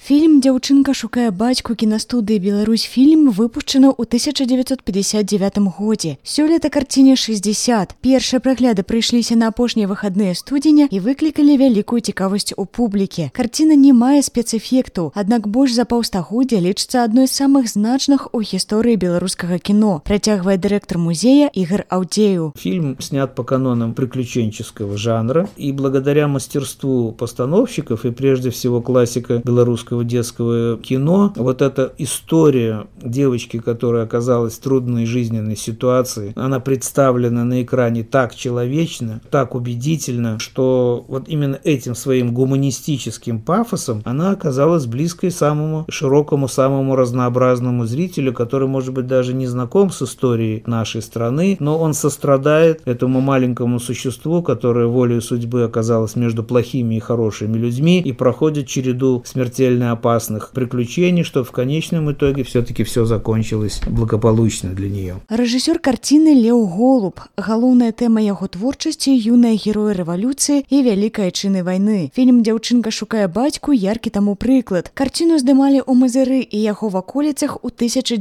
Фільм «Дзяўчынка шукае бацьку» кінастудыі «Беларусьфільм» выпушчаны ў 1959 годзе. Сёлета карціне 60. Першыя прагляды прыйшліся на апошнія выхадныя студзеня і выклікалі вялікую цікавасць у публікі. Карціна не мае спецэфекту, аднак больш за паўстагоддзя лічыцца адной з самых значных у гісторыі беларускага кіно, працягвае дырэктар музея Игорь Аудеев. Фильм снят по канонам приключенческого жанра, и благодаря мастерству постановщиков и прежде всего классика белорусского детского кино, вот эта история девочки, которая оказалась в трудной жизненной ситуации, она представлена на экране так человечно, так убедительно, что вот именно этим своим гуманистическим пафосом она оказалась близкой самому широкому, самому разнообразному зрителю, который, может быть, даже не знаком с историей нашей страны, но он сострадает этому маленькому существу, которое волею судьбы оказалось между плохими и хорошими людьми и проходит череду смертельно опасных приключений, что в конечном итоге все-таки все закончилось благополучно для нее. Рэжысёр карціны Леў Голуб. Галоўная тэма яго творчасці – юныя героі рэвалюцыі і вялікай айчыннай вайны. Фільм «Дзяўчынка шукае бацьку» яркі таму прыклад. Карціну здымалі ў Мазыры і яго ваколіцах у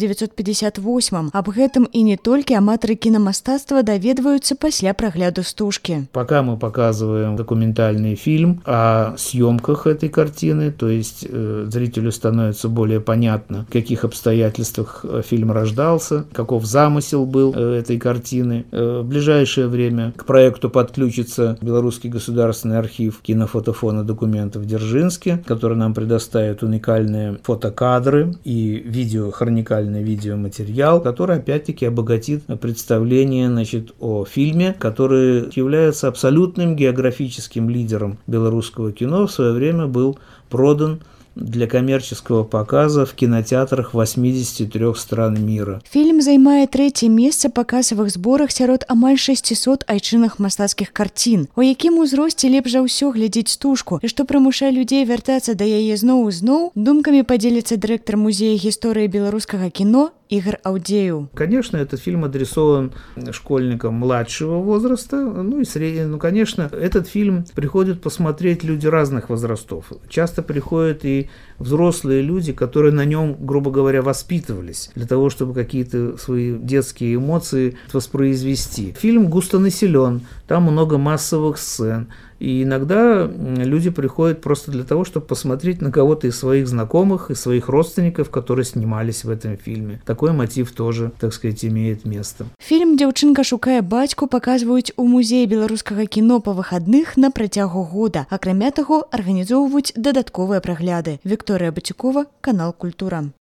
1958. Аб гэтым і не толькі аматары кінамастацтва даведваюцца пасля прагляду стужкі. Пока мы показываем документальный фильм о съемках этой картины, то есть зрителю становится более понятно, в каких обстоятельствах фильм рождался, каков замысел был этой картины. В ближайшее время к проекту подключится Белорусский государственный архив кинофотофона документов в Дзержинске, который нам предоставит уникальные фотокадры и хроникальный видеоматериал, который опять-таки обогатит представление, о фильме, который является абсолютным географическим лидером белорусского кино, в свое время был продан для коммерческого показа в кинотеатрах 83 стран мира. Фільм займае трэцяе месца па касавых зборах сярод амаль 600 айчынных мастацкіх карцін. У якім узросце лепш за ўсё глядзець стужку і што прымушае людзей вяртацца да яе зноў і зноў, думкамі падзеліцца дырэктар музея гісторыі беларускага кіно Игорь Аудеев. Конечно, этот фильм адресован школьникам младшего возраста, и среднего. Конечно, этот фильм приходят посмотреть люди разных возрастов. Часто приходят и взрослые люди, которые на нем, грубо говоря, воспитывались для того, чтобы какие-то свои детские эмоции воспроизвести. Фильм густонаселен, там много массовых сцен. И иногда люди приходят просто для того, чтобы посмотреть на кого-то из своих знакомых, из своих родственников, которые снимались в этом фильме. Такой мотив тоже, так сказать, имеет место. Фильм «Дзяўчынка шукае бацьку» показваюць у музеі беларускага кіно па выхадных на працягу года. Акрамя таго, арганізоўваюць дадатковыя прагляды. Вікторыя Бацюкова, канал «Культура».